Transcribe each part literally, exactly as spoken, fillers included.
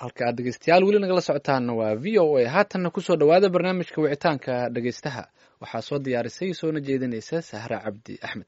halka aad dhegeystayaal weli nagala socotaanna waa v o a haatanna kusoo dhowaada barnaamijka wicitaanka dhegeystaha waxaa soo diyaarisay soona jeedinaysa sahra cabdi axmed.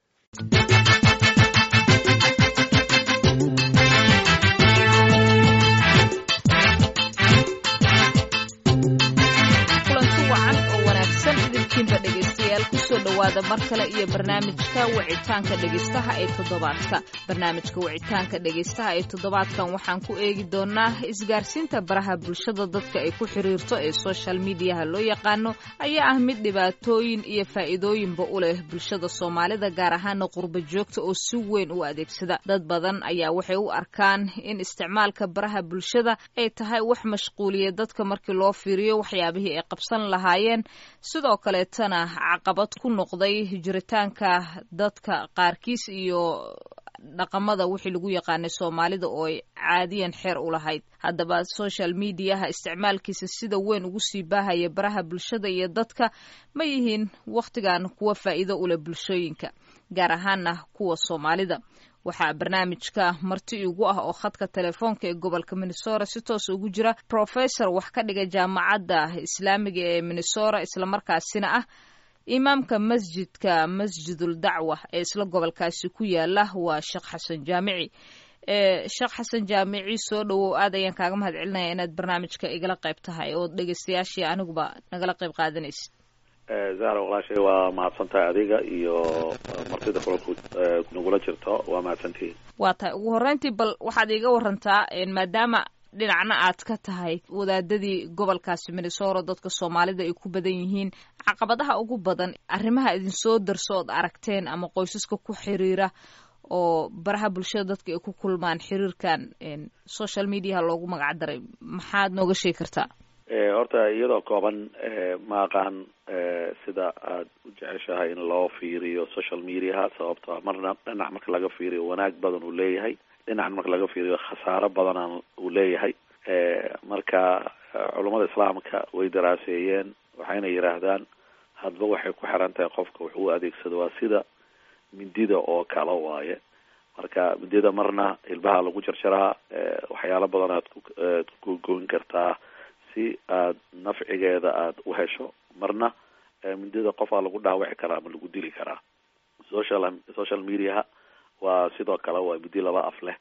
dhegeystayaal kusoo dhowaada mar kale iyo barnaamijka wicitaanka dhegeystaha ee toddobaadka. barnaamijka wicitaanka dhegeystaha ee toddobaadkan waxaan ku eegi doonaa isgaarsiinta baraha bulshada dadka ay ku xiriirto ee social mediaha loo yaqaano ayaa ah mid dhibaatooyin iyo faa'iidooyinba u leh bulshada Soomaalida gaar ahaan qurba joogta oo si weyn u adeegsada. dad badan ayaa waxay u arkaan in isticmaalka baraha bulshada ay tahay wax mashquuliye dadka markii loo fiiriyo waxyaabihii ay qabsan lahaayeen, sidoo kale tana caqabad ku noqday jiritaanka dadka qaarkiis iyo dhaqamada wixii lagu yaqaanay Soomaalida oo ay caadiyan xeer u lahayd. haddaba social mediaha isticmaalkiisa sida weyn ugu sii baahaya baraha bulshada iyo dadka ma yihiin waqtigan kuwa faa'iido u leh bulshooyinka gaar ahaana kuwa Soomaalida. waxaa barnaamijka marti ugu ah oo khadka telefoonka ee gobolka Minnesota si toos ugu jira professor wax ka dhiga jaamacadda Islaamiga ee Minnesota isla markaasina ah imaamka masjidka Masjidul Dacwa ee isla gobolkaasi ku yaala waa Sheekh Xasan Jaamici. ee Sheekh Xasan Jaamici soo dhawow aad ayaan kaaga mahadcelinayaa inaad barnaamijka igala qayb tahay oo dhageystayaashii aniguba nagala qayb qaadanaysid. zahra walaashay waa mahadsantahay adiga iyo martida kulanku nagula jirto waa mahadsantihiin. waa tahay ugu horreyntii bal waxaad iiga warantaa maadaama dhinacna aad ka tahay wadaadadii gobolkaasi Minnesota dadka Soomaalida ay ku badan yihiin, caqabadaha ugu badan arrimaha idin soo darso ood aragteen ama qoysaska ku xiriira oo baraha bulshada dadka ay ku kulmaan xiriirkan social media loogu magac daray maxaad nooga sheegi kartaa? horta iyadoo kooban ma aqaan sida aad u jeceshahay in loo fiiriyo social mediaha, sababtoo marna dhinac marka laga fiiriyo wanaag badan uu leeyahay, dhinac marka laga fiiriyo khasaaro badan uu leeyahay. marka culummada islaamka way daraaseeyeen waxayna yidhaahdaan hadba waxay ku xiran tahay qofka wuxuu u adeegsado waa sida mindida oo kale waaye. marka mindida marna ilbaha lagu jarjaraa, waxyaalo badan aad ku goyn kartaa si aad nafcigeeda aad u hesho, marna mindida qofaa lagu dhaawici karaa ama lagu dili karaa. social social mediaha waa sidoo kale waa midi laba af leh,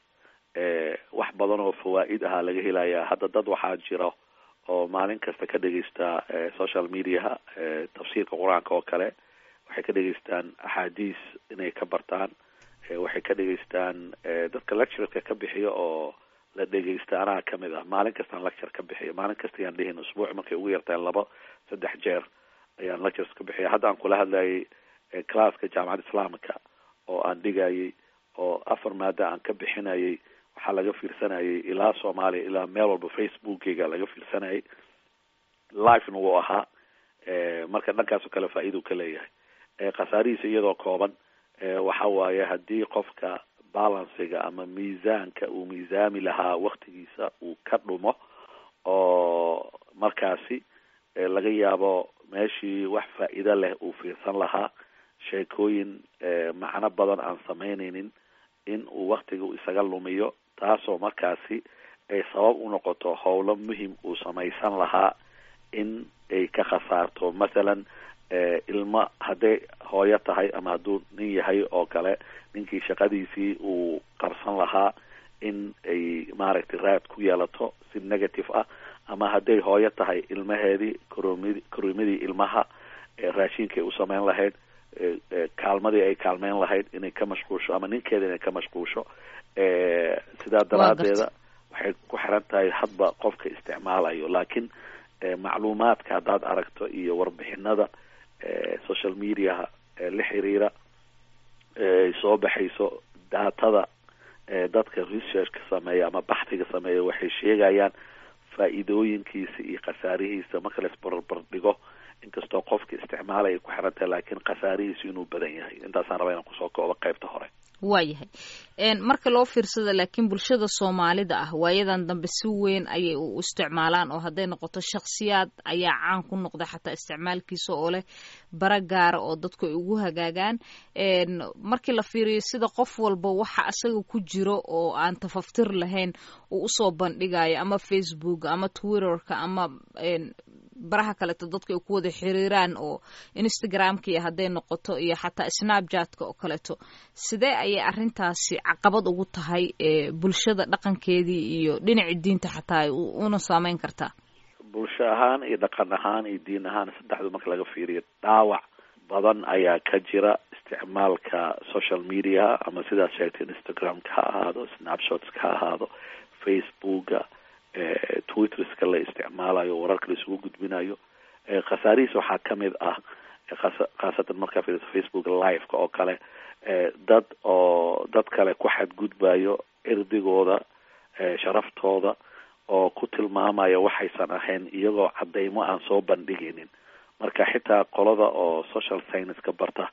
wax badan oo fawaa'id ahaa laga helayaa. hadda dad waxaa jira oo maalin kasta ka dhegeysta social mediaha tafsiirka qur-aanka oo kale, waxay ka dhegeystaan axaadiis inay ka bartaan, waxay ka dhegeystaan dadka lectureka ka bixiyo oo la dhegeysta anaa kamid ah. maalin kastaan lecture ka bixiyo, maalin kasta ayaan dhihin usbuuc markay ugu yartaan laba saddex jeer ayaan lectures ka bixiya. hadda aan kula hadlayay classka jaamacadda islaamka oo aan dhigayay oo afar maada aan ka bixinayay, waxaa laga fiirsanayay ilaa Soomaaliya ilaa meel walba facebookeyga laga fiirsanayay, live-na wuu ahaa. marka dhankaasoo kale faa'iido ka leeyahay. khasaarihiisa iyadoo kooban waxa waaye haddii qofka balansiga ama miisaanka uu miisaami lahaa waktigiisa uu ka dhumo oo markaasi laga yaabo meeshii wax faa'iido leh uu fiirsan lahaa, sheekooyin macno badan aan samaynaynin in uu waktiga isaga lumiyo, taasoo markaasi ay sabab u noqoto howlo muhim uu samaysan lahaa in ay ka khasaarto. masalan ilma hadday hooyo tahay ama hadduu nin yahay oo kale, ninkii shaqadiisii uu qarsan lahaa in ay maaragtay raad ku yeelato si negative ah, ama hadday hooyo tahay ilmaheedii koromid koromadii ilmaha raashinkay u samayn lahayd, kaalmadii ay kaalmeyn lahayd inay ka mashquulsho, ama ninkeeda inay ka mashquulsho. sidaa daraadeeda waxay ku xiran tahay hadba qofka isticmaalayo. laakiin macluumaadka haddaad aragto iyo warbixinada social mediaha la xiriira soo baxayso, daatada dadka researchka sameeya ama baxtiga sameeya waxay sheegayaan faa'iidooyinkiisa iyo khasaarihiisa marka la isbarbar dhigo, inkastoo qofka isticmaalaya ku xiran tahay laakiin khasaarihiisu inuu badan yahay. intaasaan rabaa inaan kusoo koobo qaybta hore. waayahay marka loo fiirsada laakiin bulshada soomaalida ah waayadan dambe si weyn ayay u isticmaalaan oo hadday noqoto shakhsiyaad ayaa caan ku noqda xataa isticmaalkiisa oo leh bara gaara oo dadku ay ugu hagaagaan markii la fiiriyo sida qof walba waxa asaga ku jiro oo aan tafaftir lahayn uu usoo bandhigayo ama facebook ama twitterka ama baraha kaleeto dadku ay ku wada xiriiraan oo instagramka iyo hadday noqoto iyo xataa snapchatka oo kaleeto sidee ayay arrintaasi caqabad ugu tahay bulshada dhaqankeedii iyo dhinaci diinta xataa una saameyn kartaa bulsho ahaan iyo dhaqan ahaan iyo diin ahaan saddexdu marka laga fiiriyo dhaawac badan ayaa ka jira isticmaalka social media ama sidaad sheegtay instagramka ha ahaado snapshotka ha ahaado facebooka twitterska la isticmaalayo wararka la isugu gudbinayo khasaarihiis waxaa kamid ah khaasatan markaa fiiriso facebook live-ka oo kale dad oo dad kale ku xadgudbayo cirdigooda sharaftooda oo ku tilmaamaya waxaysan ahayn iyagoo cadeymo aan soo bandhigaynin marka xitaa qolada oo social science-ka barta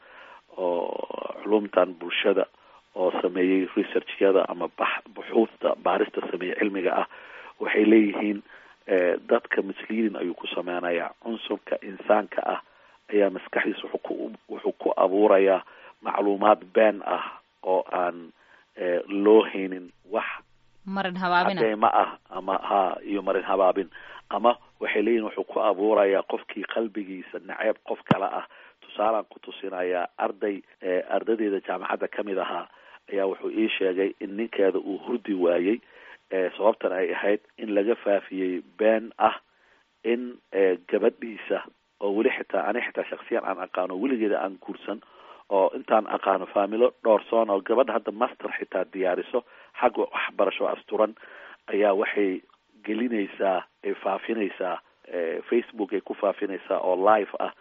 oo culumtan bulshada oo sameeyey researchyada ama buxuusta baarista sameeyey cilmiga ah waxay leeyihiin dadka misleading ayuu ku sameynayaa cunsurka insaanka ah ayaa maskaxdiisa wuxuu ku wuxuu ku abuurayaa macluumaad been ah oo aan loo haynin wax marin habaabin cadeymo ah ama ha iyo marin habaabin ama waxay leeyihin wuxuu ku abuurayaa qofkii qalbigiisa naceeb qof kale ah tusaalaan ku tusinayaa arday ardadeeda jaamacadda kamid ahaa ayaa wuxuu ii sheegay in ninkeeda uu hurdi waayey sababtan ay ahayd in laga faafiyey been ah in gabadhiisa oo weli xitaa ani xitaa shaksiyan aan aqaano weligeeda aan guursan oo intaan aqaano faamilo dhoorsoon oo gabadha hadda master xitaa diyaariso xagga waxbarasho asturan ayaa waxay gelinaysaa ay faafinaysaa facebook ay ku faafinaysaa oo live ah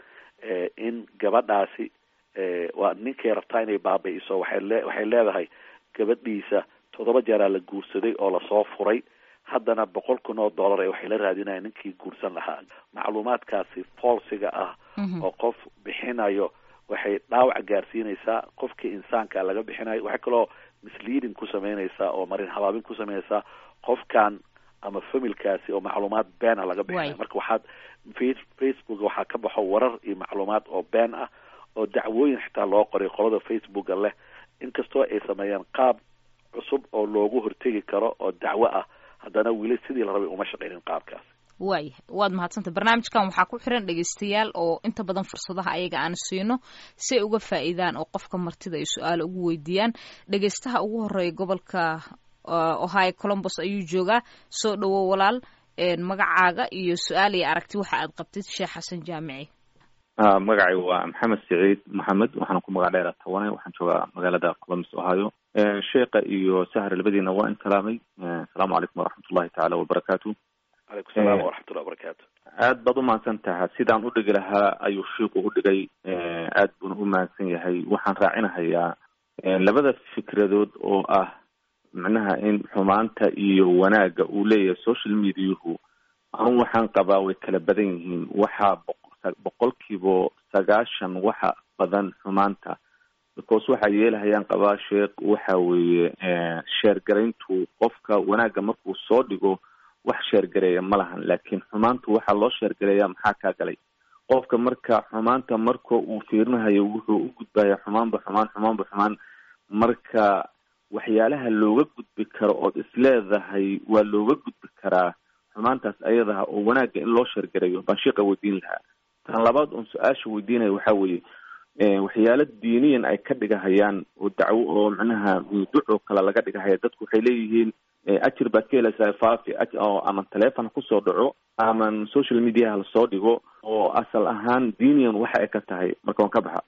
in gabadhaasi waa ninkay rabtaa inay baabi'iso waxay le waxay leedahay gabadhiisa toddoba jeeraa la guursaday oo lasoo furay haddana boqol kun oo dollar ee waxay la raadinayaan ninkii guursan lahaa macluumaadkaasi falsiga ah oo qof bixinayo waxay dhaawac gaarsiinaysaa qofkii insaanka laga bixinayo waxay kaloo misleading ku sameynaysaa oo marin habaabin ku sameynaysaa qofkan ama familkaasi oo macluumaad been ah laga bixinayo marka waxaad facebook waxaa ka baxo warar iyo macluumaad oo been ah oo dacwooyin xitaa loo qoray qolada facebooka leh inkastoo ay sameeyaan qaab cusub oo loogu hortegi karo oo dacwo ah haddana weli sidii la rabay uma shaqaynin qaabkaas waayahay waad mahadsantay barnaamijkan waxaa ku xiran dhegeystayaal oo inta badan fursadaha ayaga aan siino si ay uga faa'iidaan oo qofka martida ay su-aalo ugu weydiiyaan dhegeystaha ugu horeeya gobolka ohio columbus ayuu joogaa soo dhawow walaal magacaaga iyo su-aal iyo aragti waxa aad qabtid sheekh xasan jaamici magacay waa maxamed saciid maxamed waxaana ku magac dheera tawane waxaan joogaa magaalada columbus ohio sheekha iyo sahra labadiina waa in salaamay asalaamu calaykum waraxmatullahi tacaala wabarakaatu alaykum salaam waraxmatullahi wabarakaatu aad baad umahadsan taha sidaan u dhigi lahaa ayuu shiiku u dhigay aad buuna u mahadsan yahay waxaan raacinahayaa labada fikradood oo ah macnaha in xumaanta iyo wanaagga uu leeyahay social mediahu an waxaan qabaa way kala badan yihiin waxaa boqolkiiba sagaashan waxa badan xumaanta because waxay yeelahayaan qabaa sheekh waxa weeye sheergarayntu qofka wanaagga markuu soo dhigo wax sheergareeya ma lahan laakiin xumaantu waxaa loo sheergareeyaa maxaa kaa galay qofka marka xumaanta marka uu fiirinahayo wuxuu u gudbaya xumaanba xumaan xumaanba xumaan marka waxyaalaha looga gudbi karo ood isleedahay waa looga gudbi karaa xumaantaas ayadaha oo wanaagga in loo sheergareeyo baan sheekha weydiin lahaa tan labaad oon su-aasha weydiinaya waxaa weeye waxyaalo diiniyan ay ka dhigahayaan oo dacwo oo macnaha duco kale laga dhigahaya dadku waxay leeyihiin ajir baad ka helaysaa faafi oo ama teleefon kusoo dhaco ama social mediaha lasoo dhigo oo asal ahaan diiniyan waxa ay ka tahay marka waan ka baxa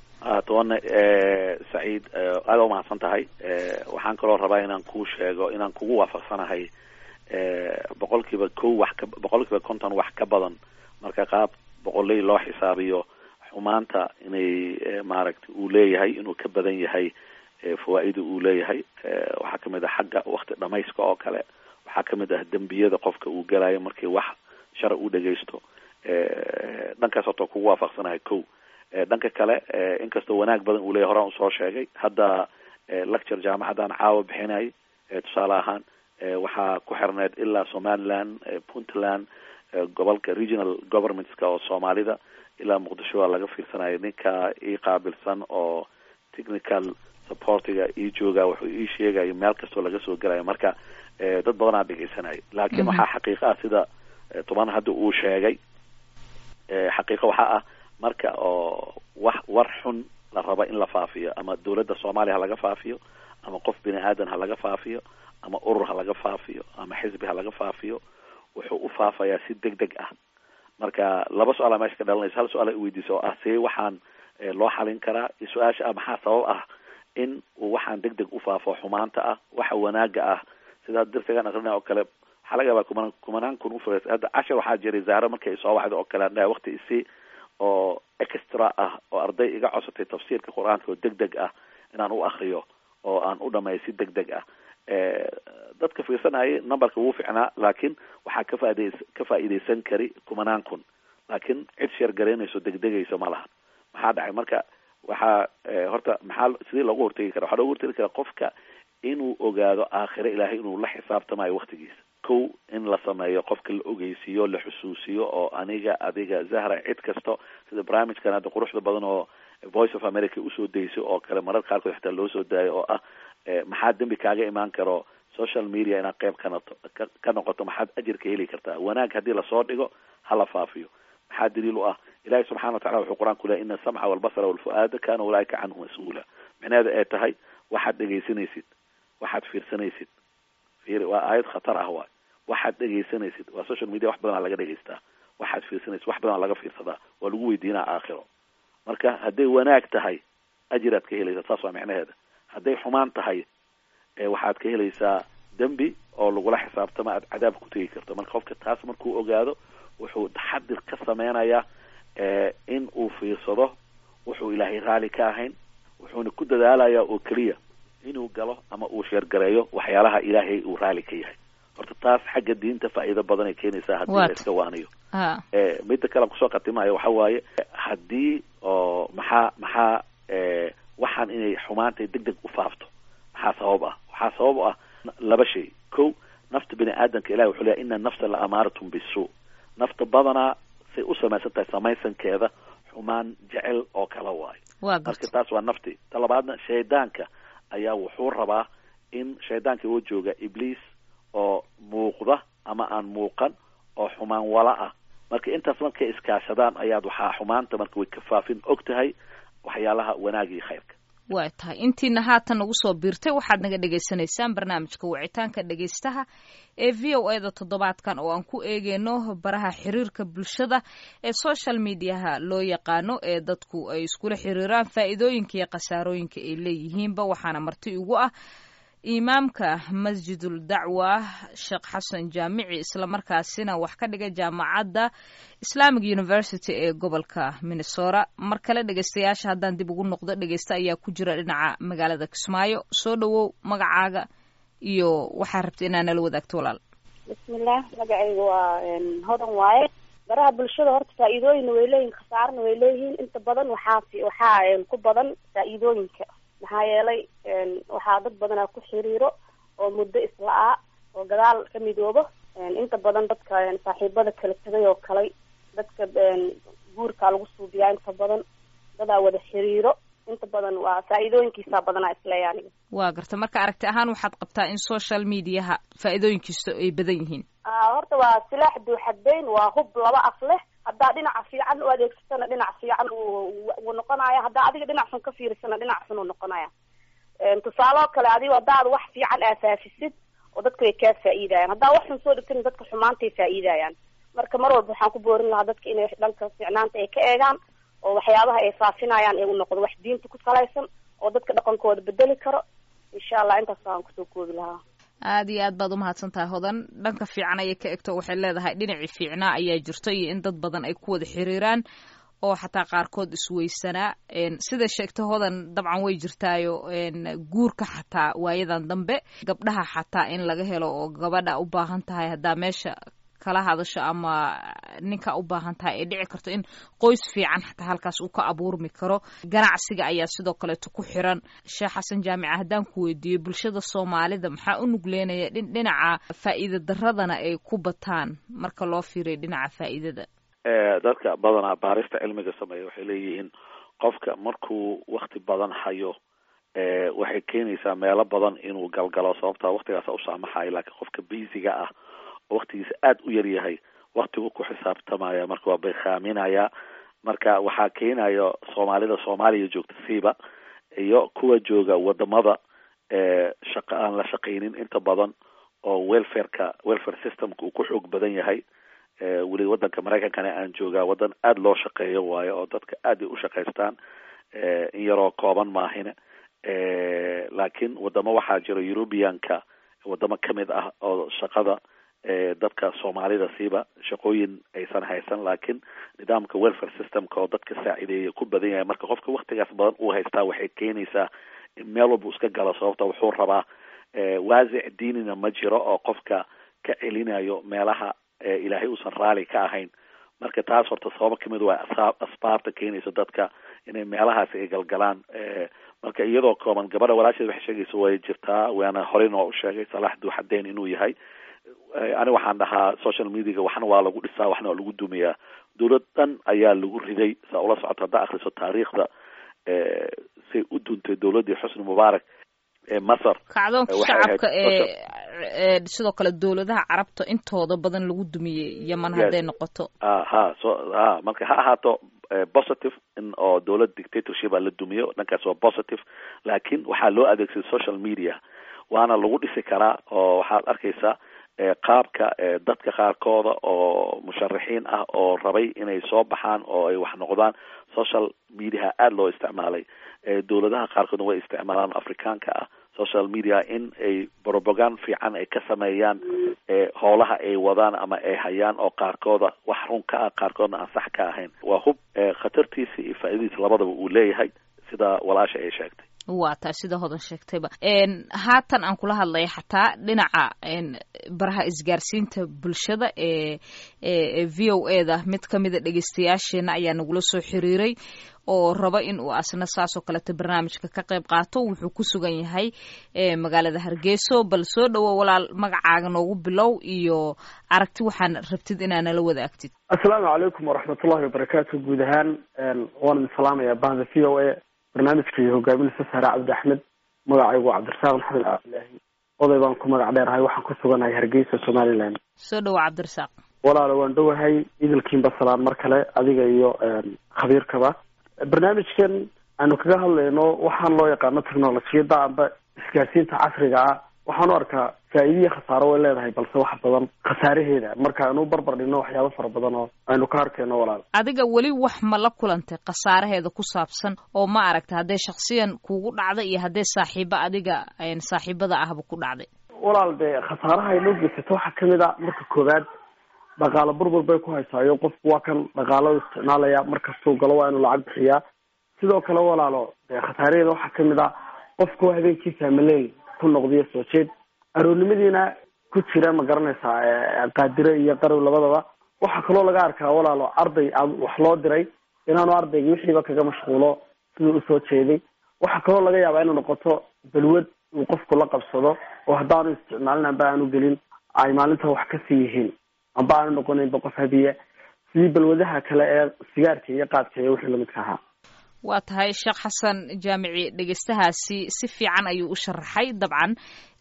toone saciid aada umahadsan tahay waxaan kaloo rabaa inaan kuu sheego inaan kugu waafaqsanahay boqol kiiba ko wax ka boqol kiiba konton wax ka badan marka qaab boqoley loo xisaabiyo xumaanta inay maaragtay uu leeyahay inuu ka badan yahay fawaa-ida uu leeyahay waxaa kamid ah xagga wakti dhamayska oo kale waxaa kamid ah dembiyada qofka uu galayo markii wax shar u dhegaysto dhankaas horta kugu waafaqsanahay ko dhanka kale inkastoo wanaag badan uu leeyahay horaan usoo sheegay hadda lecture jaamacadan caawa bixinay tusaale ahaan waxaa ku xirneyd ilaa somaliland, puntland, gobolka regional governmentska oo soomaalida ilaa muqdisho waa laga fiirsanaya. ninka ii qaabilsan oo technical supportiga ii jooga wuxuu ii sheegayo meel kastoo laga soo gelayo, marka dad badanaa dhegeysanaya. laakiin waxaa xaqiiqa ah sida toban hadda uu sheegay, xaqiiqa waxaa ah marka oo wax war xun la raba in la faafiyo, ama dawladda soomaaliya ha laga faafiyo, ama qof bini aadan ha laga faafiyo, ama urur ha laga faafiyo, ama xisbi ha laga faafiyo, wuxuu u faafayaa si deg deg ah. marka laba su-aala meesha ka dhalanaysa. hal su-aal ay weydiisa oo ah see waxaan loo xalin karaa, iyo su-aasha ah maxaa sabab ah in uu waxaan deg deg u faafo xumaanta ah, waxa wanaaga ah. sida darsigan aqrina oo kale waxaa laga yaabaa kumanaan kumanaan kun u fures hadda cashar waxaa jiray zaaro markay soo waxda oo kale andhaa waqti isi oo extra ah oo arday iga codsatay tafsiirka qur-aanka oo deg deg ah inaan u akriyo oo aan u dhameeyo si deg deg ah. dadka fiirsanayay numberka wuu ficnaa, laakiin waxaa ka faa'iidays ka faa'iidaysan kari kumanaan kun, laakiin cid sheer garaynayso degdegayso ma laha. maxaa dhacay marka? waxaa horta maxaa sidii loogu hortegi kara? waxaa loogu hortegi karaa qofka inuu ogaado aakhire ilaahay inuu la xisaabtamayo waktigiisa. kow in la sameeyo qofka la ogeysiiyo, la xusuusiyo, oo aniga adiga Zahra cid kasto sida barnaamijkan hadda quruxda badan oo Voice of America usoo dayso oo kale marar qaarkood xitaa loo soo daayo oo ah maxaa dembi kaaga imaan karo social media inaad qayb ka noqoto ka noqoto maxaad ajir ka heli kartaa. wanaag haddii lasoo dhigo hala faafiyo. maxaa daliil u ah? ilaahay subxaana wataala wuxuu qur-aan ku leeyahay ina asamca walbasara walfu'aada kana ulaa'ika canhu mas-uula. micnaheeda ay tahay waxaad dhegaysanaysid, waxaad fiirsanaysid, fiiri waa aayad khatar ah waay. waxaad dhegaysanaysid waa social media, wax badan aa laga dhegaystaa. waxaad fiirsanaysid wax badan aa laga fiirsadaa, waa lagu weydiinaa aakhiro. marka hadday wanaag tahay ajiraad ka helaysaa, saas waa micnaheeda. hadday xumaan tahay waxaad ka helaysaa dembi oo lagula xisaabtama aad cadaab ku tegi karto. marka qofka taas markuu ogaado wuxuu taxadir ka sameynayaa in uu fiirsado wuxuu ilaahay raali ka ahayn, wuxuuna ku dadaalayaa oo keliya inuu galo ama uu sheergareeyo waxyaalaha ilaahay uu raali ka yahay. horta taas xagga diinta faa'iido badan ay keenaysaa haddii la iska waaniyo. midda kale kusoo khatimayo waxa waaye haddii oo maxaa maxaa waxaan inay xumaantay deg deg u faafto maxaa sabab ah? waxaa sabab u ah laba shay. kow, nafta bini aadamka ilahi wuxuu leeyahay ina nafsa la amaaratun bisu. nafta badanaa say u samaysan tahay samaysankeeda xumaan jecel oo kala waayo. marka taas waa nafti. ta labaadna shaydaanka ayaa wuxuu rabaa in shaydaanka oo jooga ibliis oo muuqda ama aan muuqan oo xumaan wala ah. marka intaas markay iskaashadaan ayaad waxaa xumaanta marka way ka faafin og tahay waxyaalaha wanaag iyo khayrka. waa tahay intiina haatan nagu soo biirtay waxaad naga dhegaysanaysaan barnaamijka wicitaanka dhegaystaha ee v o e da toddobaadkan oo aan ku eegeyno baraha xiriirka bulshada ee social mediaha loo yaqaano ee dadku ay iskula xiriiraan faa'iidooyinka iyo khasaarooyinka ay leeyihiinba. waxaana marti ugu ah imaamka masjidul dacwa sheekh xasan jaamici, islamarkaasina wax ka dhiga jaamacadda Islamic University ee gobolka Minnesota. mar kale dhegaystayaasha haddaan dib ugu noqdo, dhegaysta ayaa ku jira dhinaca magaalada Kismaayo. soo dhawow magacaaga iyo waxaa rabta inaa nala wadaagto walaal. bismillah, magacayga waa hodan waaye. baraha bulshada horta faa'iidooyin way leeyihiin, khasaarna way leeyihiin. inta badan waxaa waxaa ku badan faa'iidooyinka, maxaa yeelay waxaa dad badanaa ku xiriiro oo muddo isla-aa oo gadaal ka midoobo. inta badan dadka saaxiibada kala tegay oo kale, dadka guurkaa lagu suubiyaa, inta badan dadaa wada xiriiro. inta badan waa faa'iidooyinkiisa badanaa isleeya aniga. waa garta. marka aragti ahaan waxaad qabtaa in social mediaha faa'iidooyinkiisa ay badan yihiin? horta waa silaax duuxadeyn, waa hub laba af leh. haddaa dhinaca fiican u adeegsatana dhinac fiican uu noqonaya, haddaa adiga dhinac xun ka fiirisana dhinac xun uu noqonaya. tusaale oo kale adigo haddaad wax fiican aasaafisid oo dadka way kaa faa'iidayaan, haddaa wax xun soo dhigtin dadka xumaantay faa'iidayaan. marka mar walba waxaan ku boorin lahaa dadka inay dhanka fiicnaanta ay ka eegaan oo waxyaabaha ay faafinayaan ee u noqdo wax diinta ku salaysan oo dadka dhaqankooda bedeli karo. insha allah intaas aan kusoo koobi lahaa. aada iyo aad baad umahadsan tahay hodan. dhanka fiican ayay ka egto, waxay leedahay dhinacii fiicnaa ayaa jirto iyo in dad badan ay ku wada xiriiraan oo xataa qaarkood isweysanaa. sida sheegta hodan dabcan way jirtaayo guurka xataa waayadan dambe gabdhaha xataa in laga helo oo gabadha u baahan tahay haddaa meesha kala hadasho ama ninka u baahan tahay ay dhici karto in qoys fiican xataa halkaas uu ka abuurmi karo. ganacsiga ayaa sidoo kaleeto ku xiran. sheekh xasan jaamica, haddaan ku weydiiyo bulshada soomaalida maxaa u nugleynaya dhin dhinaca faa'iida daradana ay ku bataan marka loo fiiriyo dhinaca faa'iidada? dadka badanaa baarista cilmiga sameeya waxay leeyihiin qofka markuu wakti badan hayo waxay keenaysaa meelo badan inuu galgalo, sababtaa waktigaasa u saamaxayo. laakiin qofka basiga ah oo waktigiisa aada u yaryahay waktigu ku xisaabtamaya, marka waa bekhaaminaya. marka waxaa keenayo soomaalida soomaaliya joogta siiba iyo kuwa jooga wadamada shaqa aan la shaqaynin inta badan oo welfareka welfare systemka uu ku xoog badan yahay. weli wadanka maraykankana aan joogaa wadan aada loo shaqeeyo waayo oo dadka aad ay u shaqaystaan, in yaroo kooban maahine. laakiin wadamo waxaa jira Europeanka wadamo kamid ah oo shaqada dadka soomaalida siiba shaqooyin aysan haysan, laakiin nidaamka welfare systemka oo dadka saacideeya ku badan yahay. marka qofka waktigaas badan uu haystaa waxay keenaysaa in meel walba iska galo, sababta wuxuu rabaa waasic diinina ma jiro oo qofka ka celinayo meelaha ilaahay uusan raali ka ahayn. marka taas horta sababa kamid waa asbaabta keenaysa dadka inay meelahaas ay galgalaan. marka iyadoo kooban gabadha walaasheed waxay sheegaysa way jirtaa, waana horey noo u sheegay Salax Duuxadeen inuu yahay. ani waxaan dhahaa social mediaga waxna waa lagu dhisaa waxna waa lagu dumiyaa. dowlad dhan ayaa lagu riday, saa ula socoto haddaa akhriso taariikhda say u duuntay dowladdii xusni mubaarak ee masar. kacdoonka shacabka ee sidoo kale dowladaha carabta intooda badan lagu dumiyey yeman hadday noqoto. ha so ha marka ha ahaato positive in oo dowlad dictatorship la dumiyo, dhankaas waa positive. laakiin waxaa loo adeegsaday social media waana lagu dhisi karaa oo waxaad arkaysaa qaabka dadka qaarkooda oo musharaxiin ah oo rabay inay soo baxaan oo ay wax noqdaan social media aada loo isticmaalay. dowladaha qaarkoodna way isticmaalaan afrikaanka ah social media in ay propaganda fiican ay ka sameeyaan howlaha ay wadaan ama ay hayaan oo qaarkooda wax run ka ah qaarkoodna aan sax ka ahayn. waa hub khatartiisa iyo faa'iidadiisa labadaba uu leeyahay sida walaasha ay sheegtay. waa taa sida hodan sheegtayba. haatan aan kula hadlaya xataa dhinaca baraha isgaarsiinta bulshada ee v o e da mid kamida dhegeystayaasheena ayaa nagula soo xiriiray oo raba in uu asna saasoo kaleta barnaamijka ka qayb qaato. wuxuu ku sugan yahay magaalada Hargeyso. bal soo dhawo walaal, magacaaga noogu bilow iyo aragti waxaan rabtid inaa nala wadaagtid. assalaamu calaykum waraxmatullahi wabarakaatu. guud ahaan waan idin salaamayaa bahda v o e barnaamijka iyo hogaaminaysa Sahra Cabdi Axmed. magacaygu Cabdirasaaq Maxamed Cabdilaahi, oday baan ku magac dheerahay, waxaan ku suganahay Hargeysa, Somaliland. soo dhawo Cabdirasaaq. walaalo waan dhowahay, idilkiinba salaan mar kale adiga iyo khabiirkaba. barnaamijkan aanu kaga hadlayno waxaan loo yaqaano technolojiyada amba isgaarsiinta casriga ah, waxaan u arkaa faa'iidiyo khasaaro way leedahay, balse wax badan khasaaraheeda marka aanu barbar dhigno waxyaabo fara badan oo aynu ka arkayno. walaal adiga weli wax ma la kulantay khasaaraheeda ku saabsan oo ma aragta hadday shaksiyan kugu dhacday iyo hadday saaxiibo adiga saaxiibada ahba ku dhacday? walaal dee khasaaraha ay noo geysato waxaa kamid a marka koowaad dhaqaalo burbur bay ku haysaayo. qofku waa kan dhaqaalada isticmaalaya, markastuu galo waa inuu lacag bixiyaa. sidoo kale walaalo dee khasaaraheeda waxaa kamid a qofku habeenkiisa maleyl ku noqdiyo soo jeed, aroornimadiina ku jira ma garanaysaa qaadire iyo qarow labadaba. waxaa kaloo laga arkaa walaalo arday wax loo diray inaanu ardayga wixiiba kaga mashquulo siduu usoo jeeday. waxaa kaloo laga yaabaa inuu noqoto balwad uu qofku la qabsado oo haddaanu isticmaalin amba aanu gelin ay maalinta wax kasii yihiin amba aanu noqonaynba qof habiye sidii balwadaha kale ee sigaarka iyo qaadka iyo wixii lamidka ahaa. waa tahay sheekh xasan jaamici, dhegeystahaasi si fiican ayuu u sharaxay. dabcan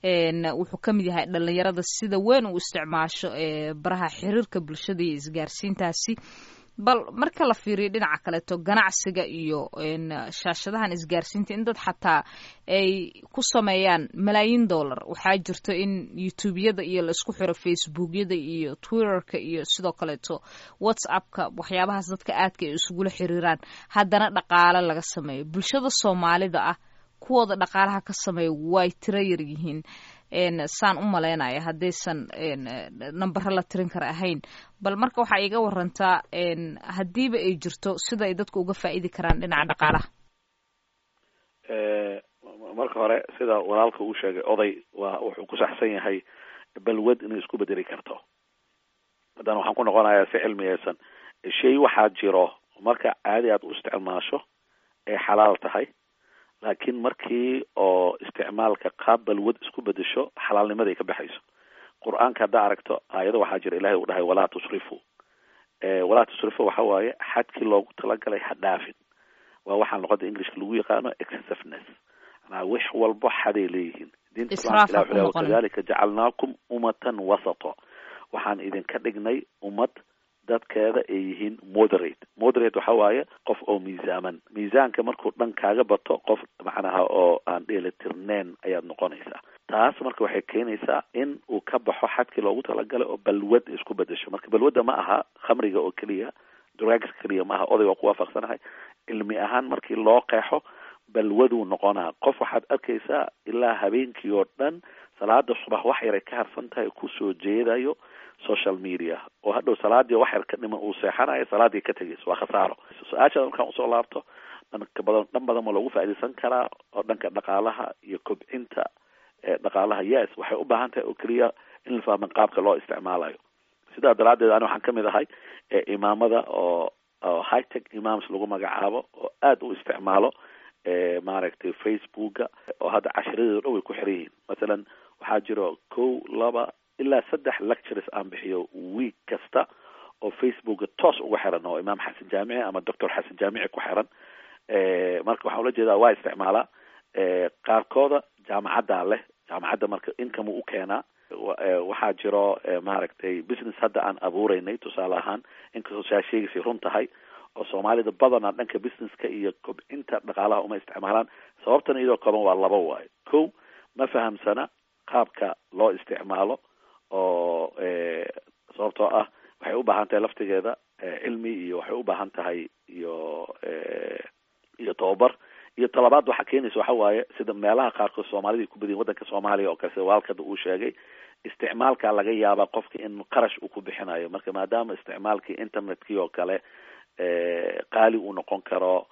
wuxuu ka mid yahay dhalinyarada sida weyn u isticmaasho baraha xiriirka bulshada iyo isgaarsiintaasi. bal marka la fiiriyo dhinaca kaleeto ganacsiga iyo shaashadahan isgaarsiinta in dad xataa ay ku sameeyaan malaayiin dollar. waxaa jirto in youtubeyada iyo la isku xiro facebookyada iyo twitterka iyo sidoo kaleeto whatsappka, waxyaabahaas dadka aadka ay isugula xiriiraan, haddana dhaqaale laga sameeyo. bulshada soomaalida ah kuwooda dhaqaalaha ka sameeya way tiro yar yihiin saan u malaynaya haddaysan nambaro la tirin kara ahayn. bal marka waxaa iga warantaa haddiiba ay jirto sida ay dadku uga faa'iidi karaan dhinaca dhaqaalaha. marka hore sida walaalka uu sheegay oday waa wuxuu ku saxsan yahay balwad inay isku bedeli karto. haddana waxaan ku noqonayaa si cilmiyeysan shay waxaa jiro marka caadi aad u isticmaasho ay xalaal tahay laakiin markii oo isticmaalka qaab balwad isku bedesho xalaalnimaday ka baxayso. qur-aanka haddaa aragto aayado waxaa jira ilahay uu dhahay walaa tusrifu. walaa tusrifu waxa waaye xadkii loogu talagalay ha dhaafin. waa waxaan luqada englishka lagu yaqaano excessiveness. anaa wax walbo xaday leeyihiin. diinta islaamka ilahay wuxuu kadalika jacalnaakum ummatan wasata. waxaan idinka dhignay ummad dadkeeda ay yihiin moderate. moderate waxa waaye qof oo miisaaman. miisaanka markuu dhan kaaga bato qof macnaha oo aan dheelitirneen ayaad noqonaysaa. taas marka waxay keenaysaa in uu ka baxo xadkii loogu talagalay oo balwad isku bedesho. marka balwadda ma aha khamriga oo keliya, drugs keliya ma aha. odayga waa ku waafaqsanahay cilmi ahaan markii loo qeexo balwaduu noqonaa. qof waxaad arkaysaa ilaa habeenkii oo dhan salaada subax wax yaray ka harsan tahay kusoo jeedayo social media oo hadhow salaadii wax yar ka dhiman uu seexanayo salaadii ka tegayso. waa khasaaro. su-aasha markaan usoo laabto dhanka badan dhan badan ma loogu faa'iidaysan karaa oo dhanka dhaqaalaha iyo kobcinta dhaqaalaha. yes waxay u baahan tahay oo keliya in la fahman qaabka loo isticmaalayo. sidaa daraaddeed ani waxaan kamid ahay imaamada oo oo high tech imams lagu magacaabo oo aada u isticmaalo maaragtay facebooka oo hadda cashiradeeda dhow ay ku xiran yihiin. masalan waxaa jiro kow laba ilaa saddex lectures aan bixiyo week kasta oo facebooka toos uga xiran oo imaam xasan jaamici ama doctor xasan jaamici ku xiran. marka waxaan ula jeedaa waa isticmaalaa. qaarkooda jaamacaddaa leh. jaamacadda marka income u keenaa. waxaa jiro maaragtay business hadda aan abuureynay tusaale ahaan inkastoo saa sheegaysay run tahay oo soomaalida badanaa dhanka businesska iyo kobcinta dhaqaalaha uma isticmaalaan. sababtan iyadoo kooban waa laba waayo. kow ma fahamsana qaabka loo isticmaalo oo sababtoo ah waxay u baahan tahay laftigeeda cilmi iyo waxay u baahan tahay iyo iyo tababar. iyo talabaad waxaa keenaysa waxa waaye sida meelaha qaarkood soomaalida ay ku badiyin waddanka soomaaliya oo kale sida waalkada uu sheegay isticmaalka laga yaabaa qofka in qarash uu ku bixinayo. marka maadaama isticmaalkii internetkii oo kale qaali uu noqon karo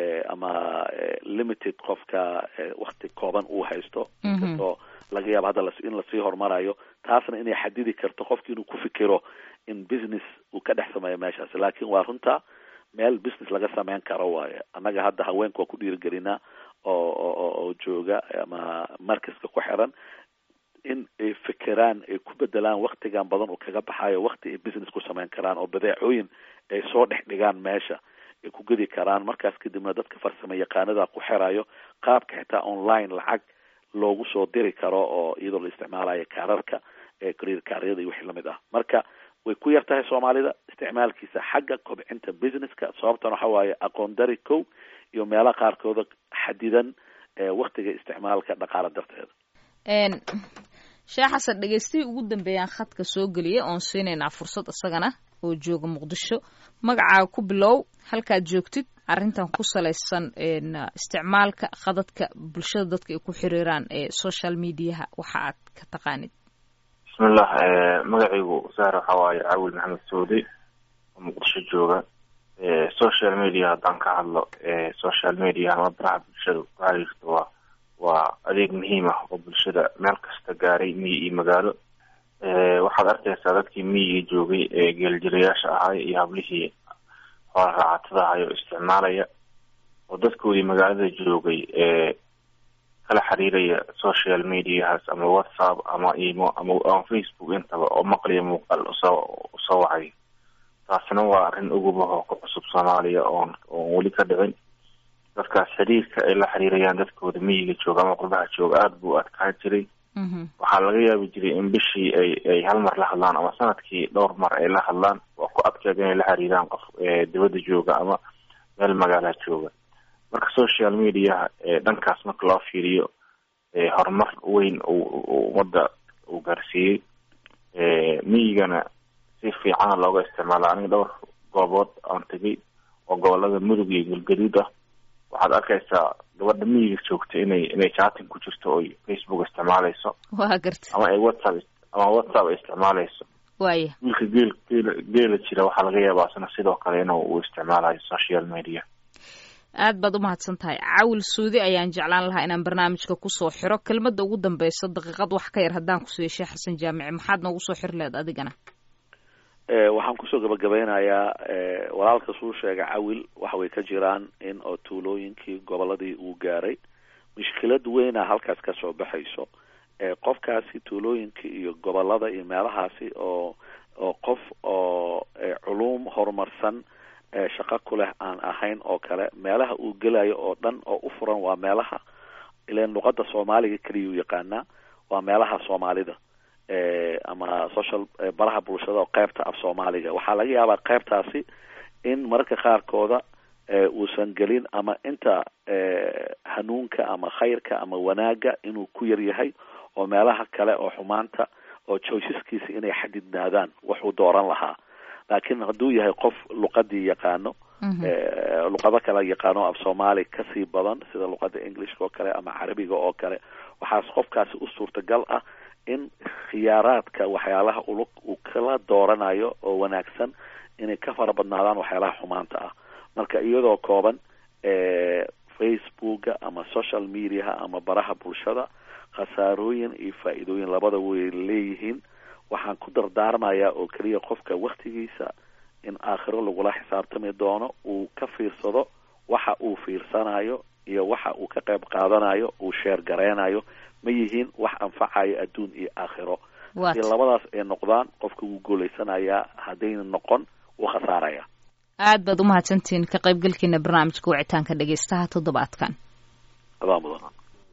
ama limited qofka wakti kooban uu haysto inkastoo laga yaaba hadda in lasii horumarayo taasna inay xadidi karto qofki inuu ku fikiro in business uu ka dhex sameeyo meeshaas. laakiin waa runta meel business laga sameyn karo waaye. annaga hadda haweenka waa ku dhiirigelinaa oo oo oo jooga ama markaska ku xiran in ay fikiraan ay ku bedelaan waktigan badan oo kaga baxayo wakti ay business ku sameyn karaan oo badeecooyin ay soo dhex dhigaan meesha ay ku gedi karaan. markaas kadibna dadka farsamo yaqaanada ku xirayo qaabka xitaa online lacag loogu soo diri karo oo iyadoo la isticmaalayo kaararka ee credit card-yada iyo wixii lamid ah. marka way ku yar tahay soomaalida isticmaalkiisa xagga kobcinta businesska. sababtan waxa waaye aqoon dari kow iyo meelaha qaarkooda xadidan waktiga isticmaalka dhaqaala darteeda. sheekh xasan dhegeystihii ugu dambeeyaan khadka soo geliyay oon siinaynaa fursad isagana oo jooga muqdisho. magacaaga ku bilow, halkaad joogtid, arrintan ku salaysan isticmaalka khadadka bulshada dadka ay ku xiriiraan ee social mediaha waxa aad ka taqaanid. bismillah. magacaygu saar waxa waaye caawil maxamed saudi oo muqdisho jooga. social media haddaan ka hadlo social media ama baraha bulshada ku xiriirta waa waa adeeg muhiim ah oo bulshada meel kasta gaaray miyi iyo magaalo. waxaad arkaysaa dadkii miyiga joogay ee geeljirayaasha ahay iyo hablihii hoola raacatada ahay oo isticmaalaya oo dadkoodii magaalada joogay ee kala xiriiraya social mediahaas ama whatsapp ama imo ama ama facebook intaba oo maqliya muuqaal usoo usoo wacay. taasina waa arrin ugubaho ku cusub soomaaliya oon oon weli ka dhicin. dadkaas xiriirka ay la xiriirayaan dadkooda miyiga jooga ama qurbaha jooga aada buu adkaan jiray. waxaa laga yaabi jiray in bishii ay ay hal mar la hadlaan ama sanadkii dhowr mar ay la hadlaan. waa ku adkeed inay la xiriiraan qof dibadda jooga ama meel magaalaha jooga. marka social media dhankaas marka loo fiiriyo horumar weyn uu ummadda uu gaarsiiyey. miyigana si fiicana looga isticmaala. aniga dhowr goobood aan tegay oo gobolada mudug iyo galgaduud ah waxaad arkaysaa gabadha miyiga joogta inay inay chatting ku jirto oo facebook isticmaalayso. waa garta. ama ay whatsapp ama whatsapp ay isticmaalayso. waaya. wiilka geel geela geela jira waxaa laga yaabaa isna sidoo kale inuu uu isticmaalayo social media. aad baad umahadsan tahay. caawil suudi ayaan jeclaan lahaa inaan barnaamijka kusoo xiro. kelmadda ugu dambeysa daqiiqad wax ka yar haddaan kusiiyo sheekh xasan jaamici maxaad noogu soo xir leed adigana? waxaan kusoo gabagabeynayaa walaalka suu sheega cawil waxa way ka jiraan in oo tuulooyinkii goboladii uu gaaray mushkilad weyna halkaas ka soo baxayso qofkaasi tuulooyinkii iyo gobolada iyo meelahaasi oo oo qof oo culuum horumarsan shaqo ku leh aan ahayn oo kale meelaha uu gelayo oo dhan oo u furan waa meelaha ileen luqada soomaaliga keliya u yaqaanaa waa meelaha soomaalida ama social baraha bulshada oo qaybta af soomaaliga waxaa laga yaabaa qaybtaasi in mararka qaarkooda uusan gelin ama inta hanuunka ama khayrka ama wanaaga inuu ku yar yahay oo meelaha kale oo xumaanta oo choiceskiisa inay xadidnaadaan wuxuu dooran lahaa laakiin hadduu yahay qof luqadii yaqaano luqado kale yaqaano af soomaali kasii badan sida luqada englishka oo kale ama carabiga oo kale waxaas qofkaasi u suurtagal ah in khiyaaraadka waxyaalaha ulug uu kala dooranayo oo wanaagsan inay ka fara badnaadaan waxyaalaha xumaanta ah marka iyadoo kooban facebooka ama social mediaha ama baraha bulshada khasaarooyin iyo faa'iidooyin labada way leeyihiin waxaan ku dardaarmayaa oo keliya qofka waktigiisa in aakhiro lagula xisaabtami doono uu ka fiirsado waxa uu fiirsanayo iyo waxa uu ka qayb qaadanayo uu sheer gareynayo ma yihiin wax anfacayo adduun iyo aakhiro haddii labadaas ay noqdaan qofka wuu guulaysanayaa haddayna noqon wuu khasaaraya aad baad umahadsantihiin ka qaybgalkiina barnaamijka wicitaanka dhegeystaha toddobaadkan adaa mudan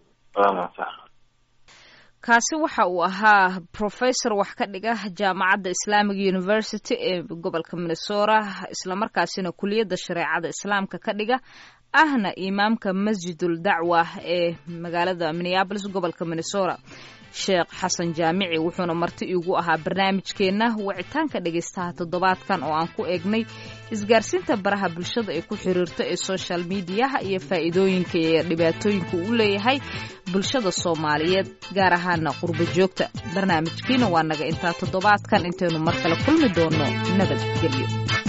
kaasi waxa uu ahaa professor wax ka dhiga jaamacadda Islamic University ee gobolka Minnesota isla markaasina kuliyadda shareecada islaamka ka dhiga ahna imaamka Masjidul Dacwa ee magaalada Minneapolis gobolka Minnesota Sheekh Xasan Jaamici wuxuuna marti igu ahaa barnaamijkeena wicitaanka dhegeystaha toddobaadkan oo aan ku eegnay isgaarsiinta baraha bulshada ee ku xiriirta ee social media iyo faa'iidooyinka iyo dhibaatooyinka uu leeyahay bulshada Soomaaliyeed gaar ahaan qurbo joogta barnaamijkeena waa naga inta toddobaadkan inteenu mar kale kulmi doono nabadgelyo.